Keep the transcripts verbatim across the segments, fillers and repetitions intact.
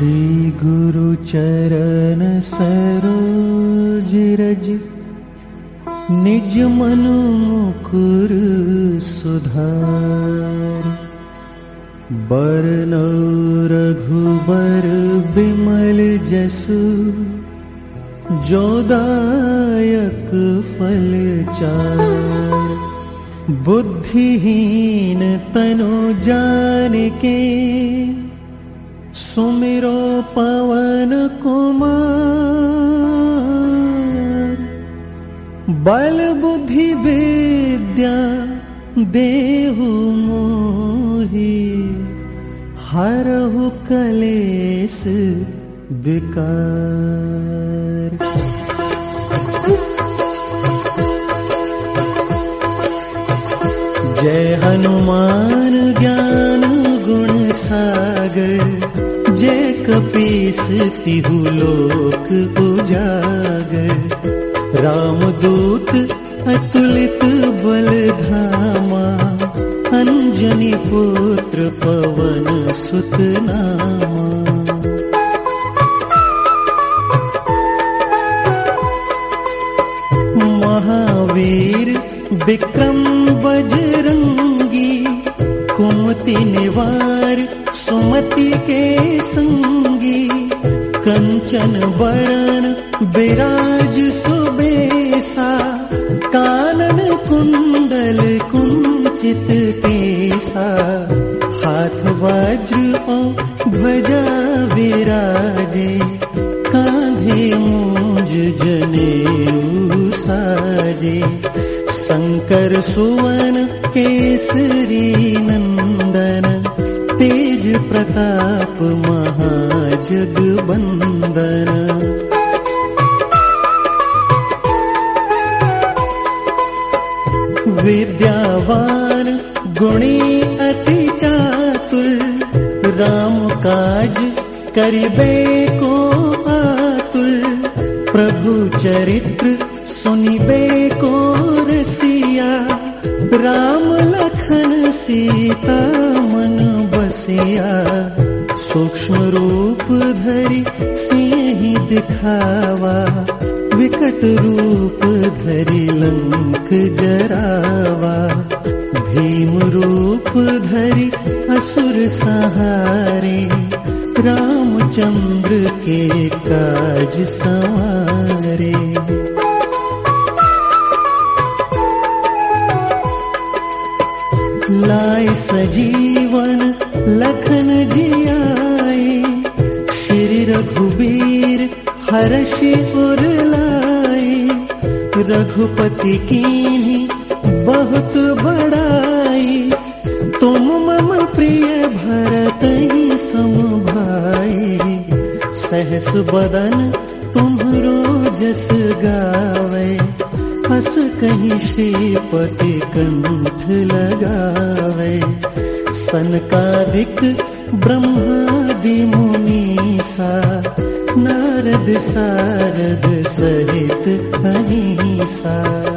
श्री गुरु चरण सरोज रज निज मनु मुकुर सुधार। बरनौ रघुबर बिमल जसु जो दायक फल चार। बुद्धिहीन तनु जानिके सुमिरो पवन कुमार। बल बुद्धि विद्या देहु मोहि हरहु कलेस विकार। जय हनुमान ज्ञान गुण सागर। जय कपीस तिहु लोक उजागर। रामदूत अतुलित बल धामा। अंजनी पुत्र पवन सुत नामा। महावीर विक्रम बजरंगी। कुमति निवार सुमति के संगी। कंचन बरन बिराज सुबेसा। कानन कुंडल कुंचित केसा। हाथ वज्र और ध्वजा विराजे। कांधे मूंज जनेऊ साजे। शंकर सुवन केसरी नंदन। तेज प्रताप महाजगबंदन। विद्यावान गुणी अति चातुर। राम काज करिबे को आतुर। प्रभु चरित्र सुनिबे को रसिया। राम लखन सीता मन बसिया। सूक्ष्म रूप धरि सिंहि दिखावा। विकट रूप धरि लंक जरावा। भीम रूप धरि असुर संहारे। रामचंद्र के काज संवारे। लाए सजीवन लखन जियाए। श्री रघुबीर हरषि उर लाए। रघुपति कीन्ही बहुत बड़ाई। तुम मम प्रिय भरतहि सम भाई। सहस बदन तुम्हरो जस गावे। हस कहीं श्रीपति कंठ लगावे। सनकादिक ब्रह्मादि मुनीसा। नारद सारद सहित अहिंसा।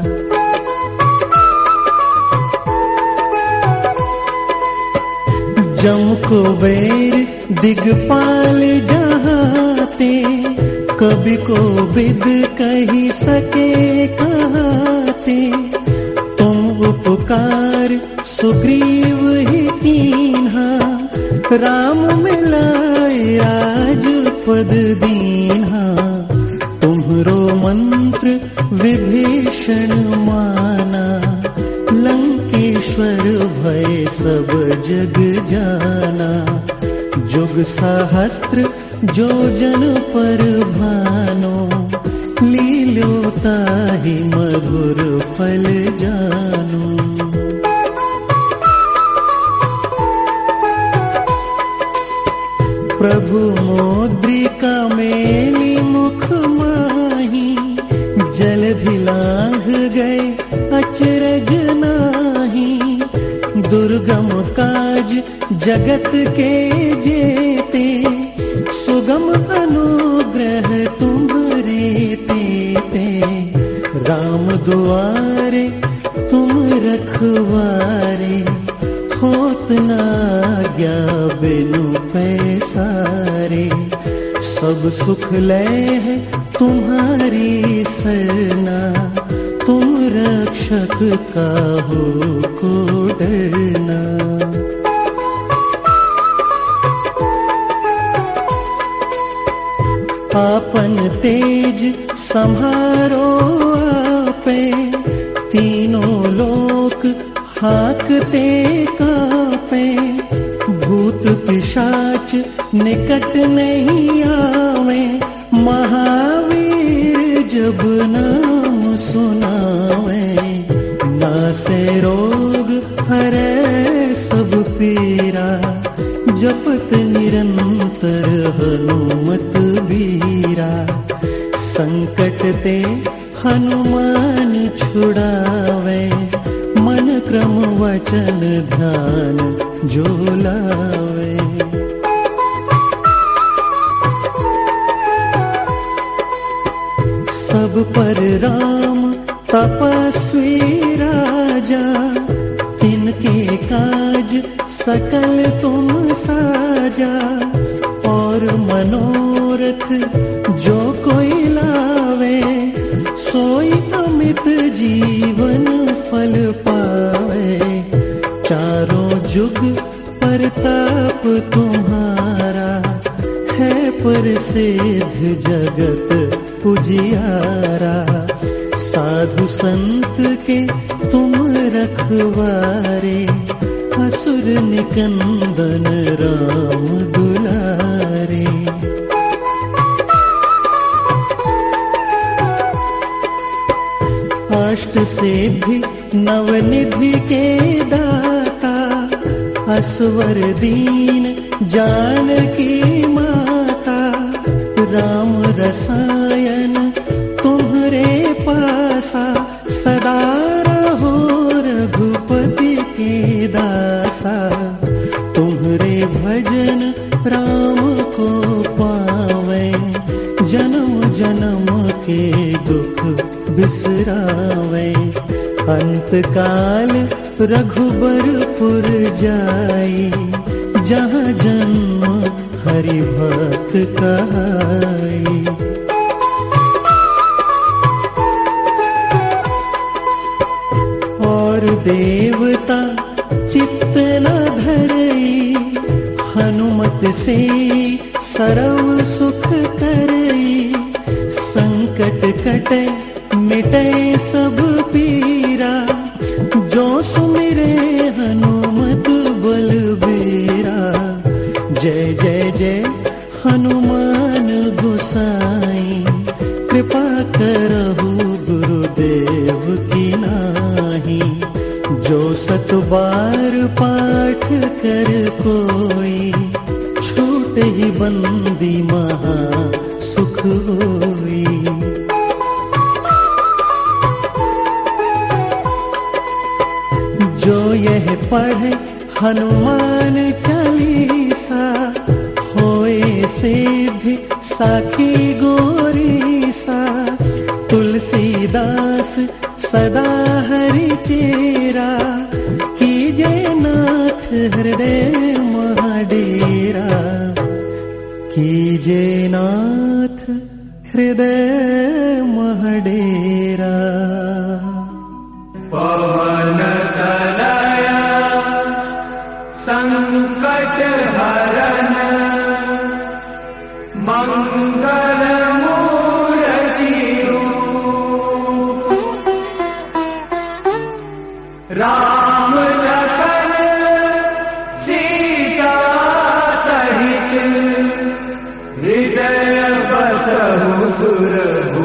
जम कुबेर दिगपाल जहाते। कवि को बिद कही सके कहाते। तुम उपकार सुग्रीव ही कीन्हा। राम मिलाए राजपद दीन्हा। तुम्हरो मंत्र विभीषण माना। लंकेश्वर भय सब जग जाना। जुग सहस्त्र जो जन पर भानो। लील्यो ताहि मधुर फल जानो। प्रभु मुद्रिका मेली मुख माही। जलधि लांघ गए अचरज नाही। दुर्गम काज जगत के जेते। सुगम अनुग्रह तुम्हरे तेते। राम दुआरे तुम रखवारे। होत न आज्ञा बिनु पैसारे। सब सुख लय है तुम्हारी सरना, तुम रक्षक काहू को डरना। आपन तेज संहारो आपे, तीनों लोक हाकते कांपे। भूत पिशाच निकट नहीं आवे, महावीर जब नाम सुनावे। नासे रोग हरे सब पीरा, जपत निरंतर हनुमत बीरा। संकट ते हनुमान छुड़ावे, मन क्रम वचन ध्यान जो लावे। सब पर राम तपस्वी राजा, तिनके काज सकल तुम साजा। और मनोरथ जो कोई लावे, सोई अमित जीवन फल पावे। चारों जुग परताप तुम्हारा, है प्रसिद्ध जगत पुजियारा। साधु संत के तुम रखवारे, असुर निकंदन राम दुलारे। अष्ट सिद्धि नवनिधि के दाता, असवर दीन जानकी माता। राम रसायन तुम्हरे पासा, सदा रहो रघुपति के दासा। तुम्हरे भजन राम को पावे, जन्म जन्म के दुख बिसरावे। अंत काल रघुबरपुर जाई, जहाँ जन्म हरि भक्त कहाई। और देवता चित्त न धरई, हनुमत से सर्व सुख करई। संकट कटे मिटे सब पीरा, जो सुमिरे हनुमत बलबीरा। जय जय जय हनुमान गोसाई, कृपा करहु गुरुदेव की नाही। जो सत बार पाठ कर कोई, छूट ही बंदी महा सुख होई। जो यह पढ़े हनुमान चालीसा, होए सिद्धि साखी गोरीसा। तुलसीदास सदा हरि चेरा, कीजे नाथ हृदय महाडेरा। कीजे नाथ हृदय महाडेरा। पवन तनया संकट हरन, मंगल मूर्ति रूप। राम लखन सीता सहित, हृदय बसहु सुरभूप।